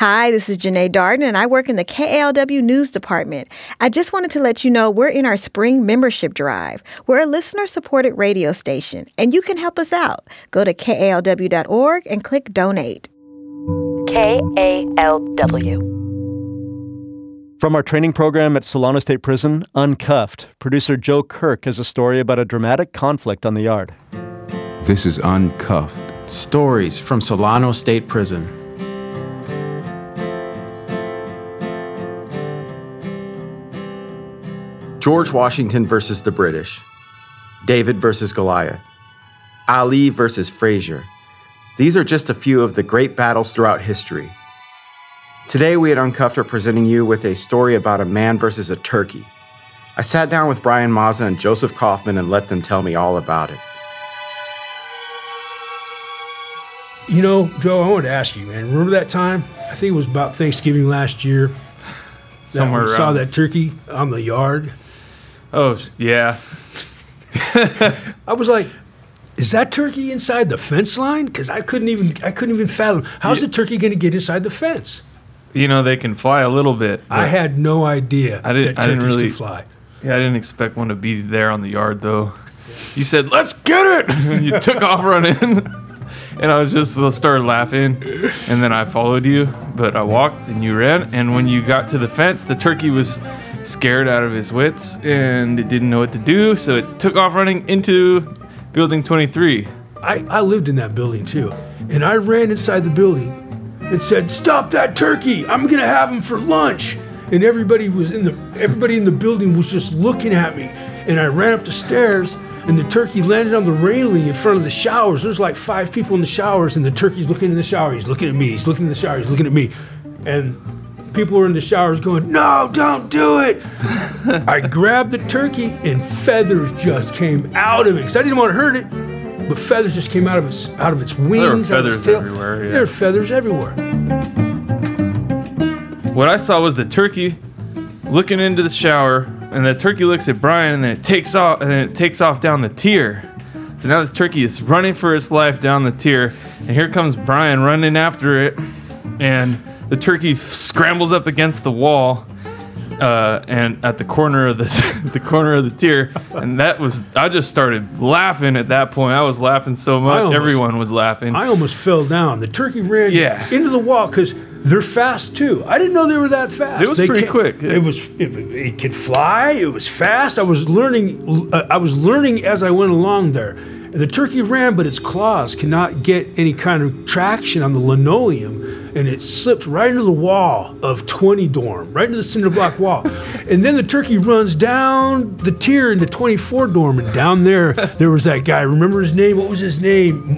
Hi, this is Janae Darden, and I work in the KALW News Department. I just wanted to let you know we're in our spring membership drive. We're a listener-supported radio station, and you can help us out. Go to KALW.org and click Donate. KALW. From our training program at Solano State Prison, Uncuffed, producer Joe Kirk has a story about a dramatic conflict on the yard. This is Uncuffed. Stories from Solano State Prison. George Washington versus the British. David versus Goliath. Ali versus Frazier. These are just a few of the great battles throughout history. Today, we at Uncuffed are presenting you with a story about a man versus a turkey. I sat down with Brian Mazza and Joseph Kaufman and let them tell me all about it. You know, Joe, I wanted to ask you, man. Remember that time? I think it was about Thanksgiving last year. Somewhere around. Saw that turkey on the yard. Oh, yeah. I was like, is that turkey inside the fence line? Because I couldn't even fathom. How's the turkey going to get inside the fence? You know, they can fly a little bit. I had no idea that turkeys could fly. Yeah, I didn't expect one to be there on the yard, though. You said, "Let's get it!" And you took off running. And I started laughing. And then I followed you. But I walked and you ran. And when you got to the fence, the turkey was scared out of his wits. And it didn't know what to do. So it took off running into Building 23. I lived in that building, too. And I ran inside the building and said, "Stop that turkey! I'm gonna have him for lunch." And everybody in the building was just looking at me. And I ran up the stairs, and the turkey landed on the railing in front of the showers. There's like 5 people in the showers, and the turkey's looking in the shower. He's looking at me. He's looking in the shower. He's looking at me. And people were in the showers going, "No, don't do it." I grabbed the turkey, and feathers just came out of it because I didn't want to hurt it. But feathers just came out of its wings, there out were of its feathers tail. everywhere. Yeah. There are feathers everywhere. What I saw was the turkey looking into the shower, and the turkey looks at Brian, and then it takes off down the tier. So now the turkey is running for its life down the tier, and here comes Brian running after it, and the turkey scrambles up against the wall, and at the corner of the tier, and I just started laughing at that point. I was laughing so much, everyone was laughing. I almost fell down. The turkey ran into the wall because they're fast too. I didn't know they were that fast. It was pretty quick. Yeah. It could fly. It was fast. I was learning as I went along there. The turkey ran, but its claws could not get any kind of traction on the linoleum, and it slipped right into the wall of 20 dorm, right into the cinder block wall. And then the turkey runs down the tier into 24 dorm, and down there was that guy. Remember his name? What was his name?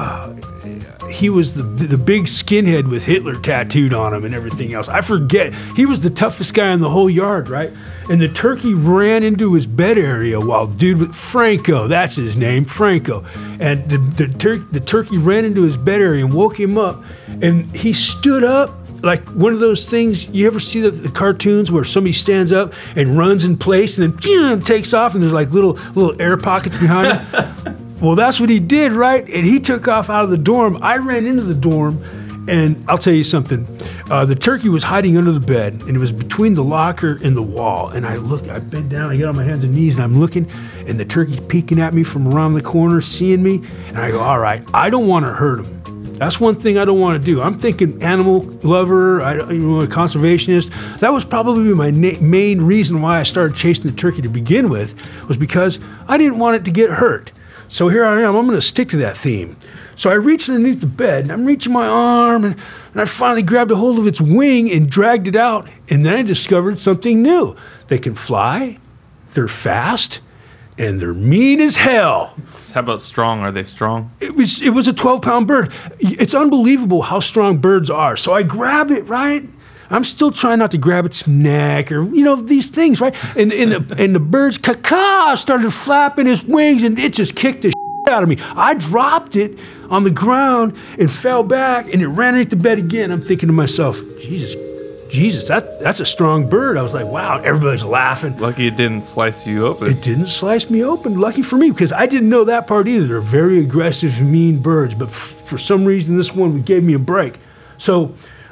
He was the big skinhead with Hitler tattooed on him and everything else. I forget. He was the toughest guy in the whole yard, right? And the turkey ran into his bed area while Franco, that's his name, Franco. And the turkey ran into his bed area and woke him up. And he stood up like one of those things, you ever see the cartoons where somebody stands up and runs in place and then takes off and there's like little air pockets behind him? Well, that's what he did, right? And he took off out of the dorm. I ran into the dorm, and I'll tell you something. The turkey was hiding under the bed, and it was between the locker and the wall. And I bent down, I get on my hands and knees, and I'm looking, and the turkey's peeking at me from around the corner, seeing me. And I go, all right, I don't want to hurt him. That's one thing I don't want to do. I'm thinking animal lover, a conservationist. That was probably my main reason why I started chasing the turkey to begin with, was because I didn't want it to get hurt. So here I am, I'm going to stick to that theme. So I reached underneath the bed, and I'm reaching my arm, and I finally grabbed a hold of its wing and dragged it out, and then I discovered something new. They can fly, they're fast, and they're mean as hell. How about strong? Are they strong? It was a 12-pound bird. It's unbelievable how strong birds are. So I grab it, right? I'm still trying not to grab its neck or, these things, right? And the bird's caca started flapping his wings, and it just kicked the shit out of me. I dropped it on the ground and fell back, and it ran into the bed again. I'm thinking to myself, Jesus, that's a strong bird. I was like, wow, everybody's laughing. Lucky it didn't slice you open. It didn't slice me open. Lucky for me, because I didn't know that part either. They're very aggressive, mean birds, but for some reason, this one gave me a break. So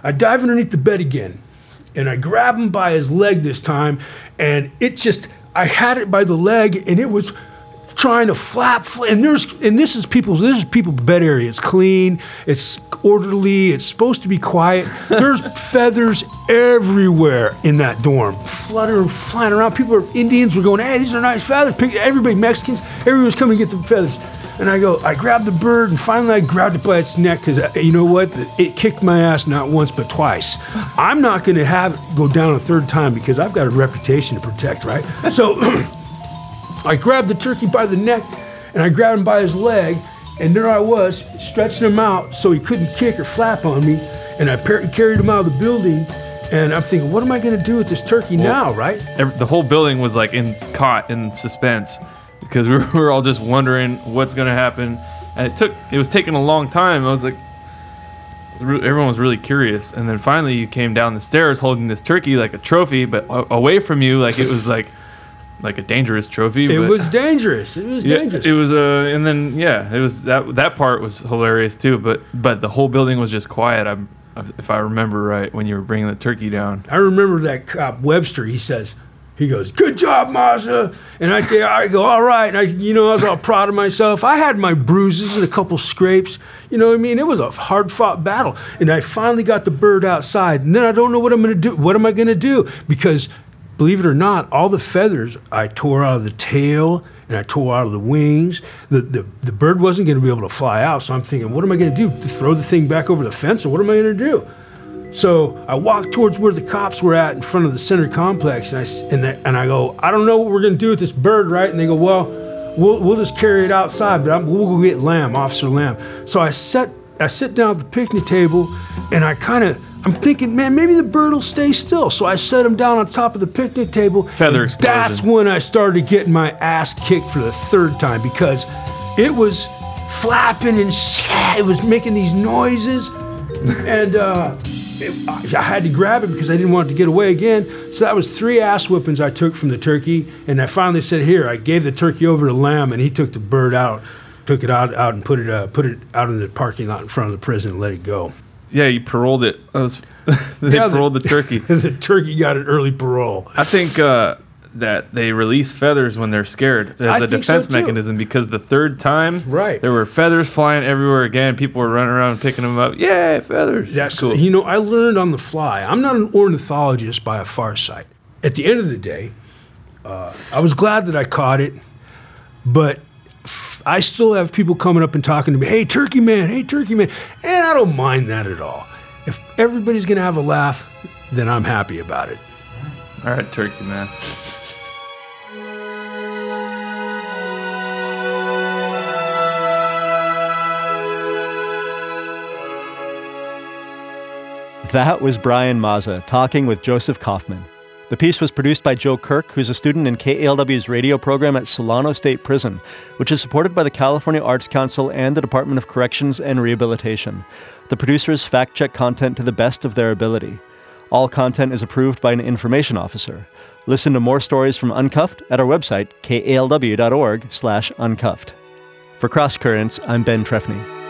I dive underneath the bed again, and I grab him by his leg this time, and I had it by the leg, and it was trying to flap, and this is people's bed area. It's clean, it's orderly, it's supposed to be quiet. There's feathers everywhere in that dorm, flying around. Indians were going, hey, these are nice feathers. Everybody, Mexicans, everyone was coming to get the feathers. And I grabbed the bird, and finally I grabbed it by its neck, because you know what? It kicked my ass not once but twice. I'm not going to have it go down a third time, because I've got a reputation to protect, right? So I grabbed the turkey by the neck, and I grabbed him by his leg, and there I was, stretching him out so he couldn't kick or flap on me, and I carried him out of the building, and I'm thinking, what am I going to do with this turkey now, right? The whole building was like caught in suspense, because we were all just wondering what's going to happen, and it was taking a long time. I was like, everyone was really curious, and then finally you came down the stairs holding this turkey like a trophy, but away from you, like it was like a dangerous trophy. It was dangerous. It was dangerous. It was and then it was that part was hilarious too. But the whole building was just quiet. If I remember right, when you were bringing the turkey down. I remember that cop Webster. He goes, good job, Maza. And I go, all right. And I was all proud of myself. I had my bruises and a couple scrapes. You know what I mean? It was a hard-fought battle. And I finally got the bird outside. And then I don't know what I'm going to do. What am I going to do? Because, believe it or not, all the feathers I tore out of the tail and I tore out of the wings. The bird wasn't going to be able to fly out. So I'm thinking, what am I going to do? To throw the thing back over the fence? Or what am I going to do? So I walked towards where the cops were at in front of the center complex, and I go, I don't know what we're going to do with this bird, right? And they go, well, we'll just carry it outside, but we'll go get Officer Lamb. So I sit down at the picnic table, and I'm thinking, man, maybe the bird will stay still. So I set him down on top of the picnic table. Feather explosion. That's when I started getting my ass kicked for the third time, because it was flapping and it was making these noises, and I had to grab it because I didn't want it to get away again. So that was 3 ass whippings I took from the turkey. And I finally said, here, I gave the turkey over to Lamb, and he took the bird out, took it out and put it out in the parking lot in front of the prison and let it go. Yeah, you paroled it. They paroled the turkey. The turkey got an early parole. I think that they release feathers when they're scared as a defense mechanism, because the third time there were feathers flying everywhere again. People were running around picking them up. Yay, feathers. That's cool. I learned on the fly. I'm not an ornithologist by a far sight. At the end of the day, I was glad that I caught it, but I still have people coming up and talking to me, hey, turkey man, and I don't mind that at all. If everybody's going to have a laugh, then I'm happy about it. All right, turkey man. That was Brian Maza talking with Joseph Kaufman. The piece was produced by Joe Kirk, who's a student in KALW's radio program at Solano State Prison, which is supported by the California Arts Council and the Department of Corrections and Rehabilitation. The producers fact-check content to the best of their ability. All content is approved by an information officer. Listen to more stories from Uncuffed at our website, kalw.org/uncuffed. For Cross Currents, I'm Ben Trefny.